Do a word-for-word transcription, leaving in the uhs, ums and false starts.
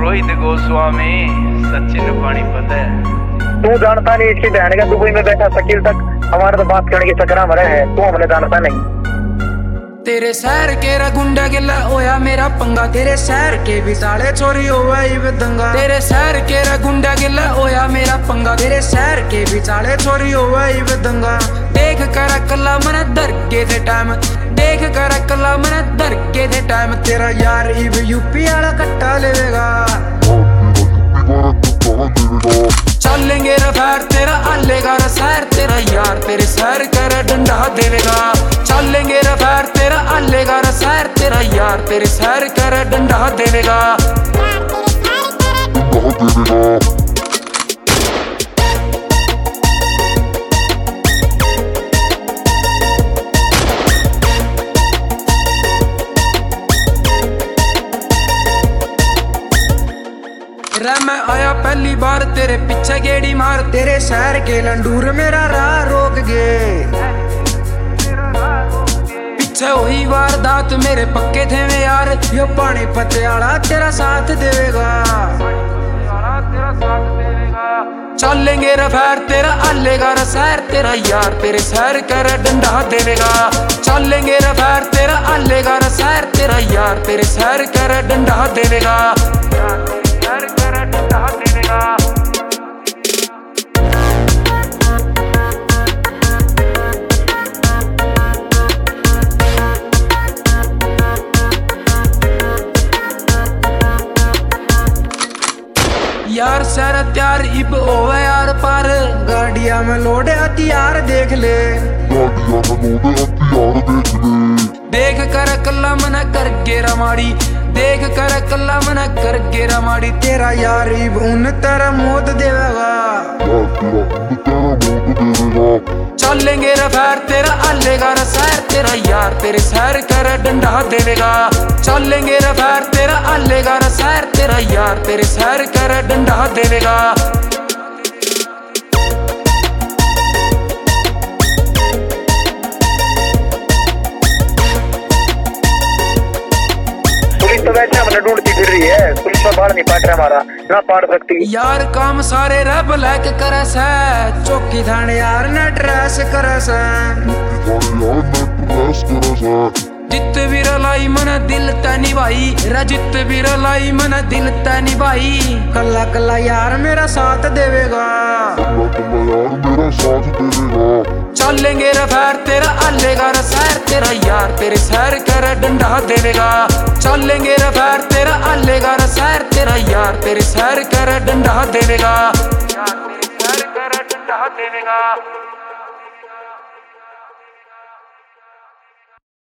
रोहित गोस्वामी, सचिन पानीपत है। तू जानता नहीं इसकी बहन का दुबई में बैठा शकील तक हमारे तो बात करने की चक्कर में है, तू हमने जानता नहीं। तेरे शहर के गुंडा गिला होया मेरा पंगा, तेरे शहर के विचाले चोरी होया ये दंगा। तेरे शहर के गुंडा गिला होया मेरा पंगा, तेरे शहर के विचाले चोरी होया ये दंगा। देख कर कला मन दरके दे टाइम, देख कर कला मन दरके दे टाइम। तेरा यार इब यूपी वाला कट्टा लेवेगा, चलेंगे रफार तेरा आलेगा शहर, तेरा यार तेरे शहर कर डंडा देवेगा। चलेंगे रफार तेरा आलेगा शहर, तेरा यार तेरे शहर कर डंडा देवेगा। मैं आया पहली बार तेरे पीछे गेड़ी मार, तेरे शहर के लंडूर मेरा राह रोक गए। पीछे वही वारदात मेरे पक्के थे में यार, यो पानीपत वाला तेरा साथ देवेगा। चलेंगे रफार तेरा आलेगा शहर, तेरा यार तेरे शहर कर डंडा देवेगा। चलेंगे रफार तेरा आलेगा शहर, तेरा यार तेरे शहर कर डंडा देवेगा। यार सारा त्यार इब होवे यार पार, गाड़िया में लोडे हथियार देख ले, गाड़िया में लोडे हथियार देख ले। देख कर कल्ला मना कर गेरा माड़ी, देख कर कल्ला मना कर गेरा माड़ी। तेरा यार इब उन तेरा मौत देवेगा, चलेंगे रफार तेरा आलेगा शहर, तेरा यार तेरे शहर कर डंडा देवेगा। चलेंगे रफार तेरा आलेगा शहर, तेरा यार तेरे शहर कर डंडा देवेगा। पुलिस तो वैसे हमने ढूंढती फिर रही है, पुलिस में बाढ़ नहीं पाट रहा हमारा, ना पाट सकती। यार काम सारे रब लैक करे से, चौकी थाने यार न ड्रेस करे से, जित भी रलाई मन दिल तनी भाई, रजित भी रलाई मन दिल तनी भाई। कल्ला कल्ला यार मेरा साथ देवेगा, चलेंगे रफार तेरा आलेगा शहर, तेरा यार तेरे शहर कर डंडा देवेगा। चलेंगे रफार तेरा आलेगा शहर, तेरा यार तेरे शहर कर डंडा देवेगा, यार तेरे शहर कर डंडा देवेगा।